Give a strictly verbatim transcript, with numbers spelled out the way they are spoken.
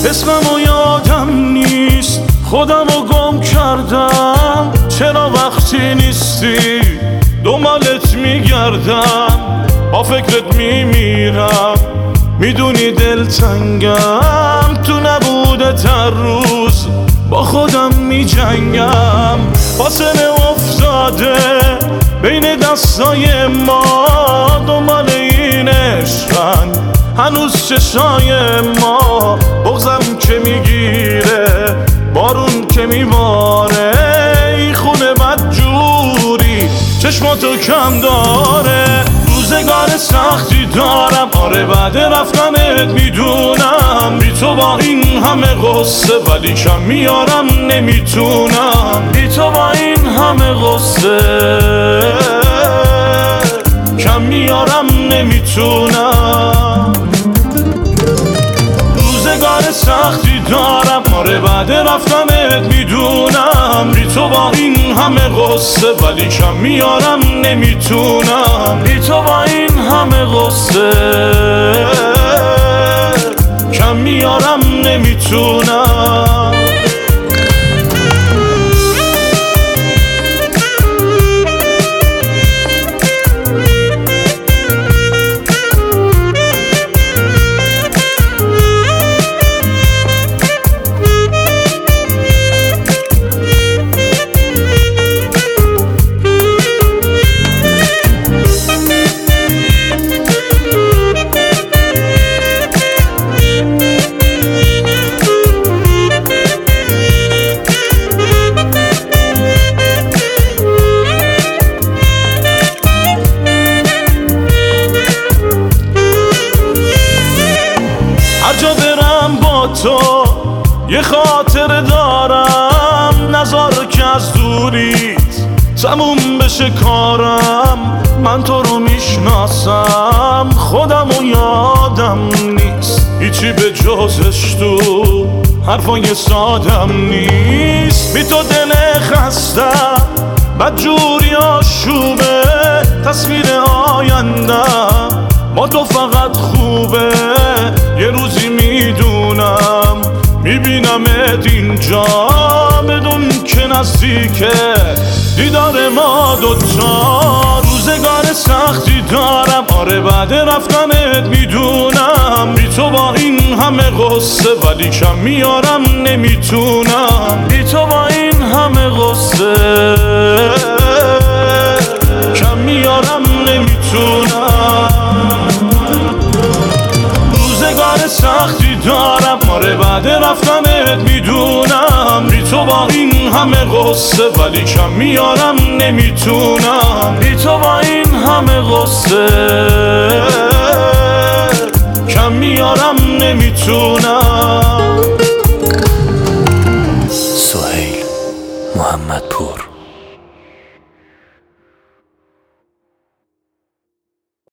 اسممو یادم نیست، خودمو گم کردم. چرا وقتی نیستی دنبالت میگردم، با فکرت میمیرم، میدونی دلتنگم. تو نبودت هر روز با خودم میجنگم. فاصله افتاده بین دستای ما، دنبال این عشقن هنوز چشای ما. بغضم که میگیره، بارون که میباره، ای خونه بدجوری چشماتو کم داره. روزگار سختی دارم، آره بعد رفتنت میدونم. بی تو با این همه غصه ولی کم میارم نمیتونم. بی تو با این همه غصه کم میارم نمیتونم. روزگار سختی دارم، آره بعد رفتنت میدونم. بی تو با این همه غصه ولی کم میارم نمیتونم. بی تو با این همه غصه کم میارم نمیتونم. هر جا برم با تو یه خاطر دارم، نذار که از دوریت تموم بشه کارم. من تو رو میشناسم، خودم و یادم نیست هیچی به جزش، تو حرفای سادم نیست. بی تو دل خستم بدجوری آشوبه، تصویر آیندم با تو فقط خوبه. یه روزی میدونم میبینمت اینجا، بدون که نزدیکه دیدار ما دوتا. روزگار سختی دارم، آره بعد رفتنت میدونم. بی تو با این همه غصه ولی کم میارم نمیتونم. بی تو با این همه غصه کم میارم نمیتونم. روزگار سختی دارم، آره بعد رفتنت میدونم. بی تو با این همه غصه ولی کم میارم نمیتونم. بی تو با این همه غصه کم میارم نمیتونم. سهیل محمدپور.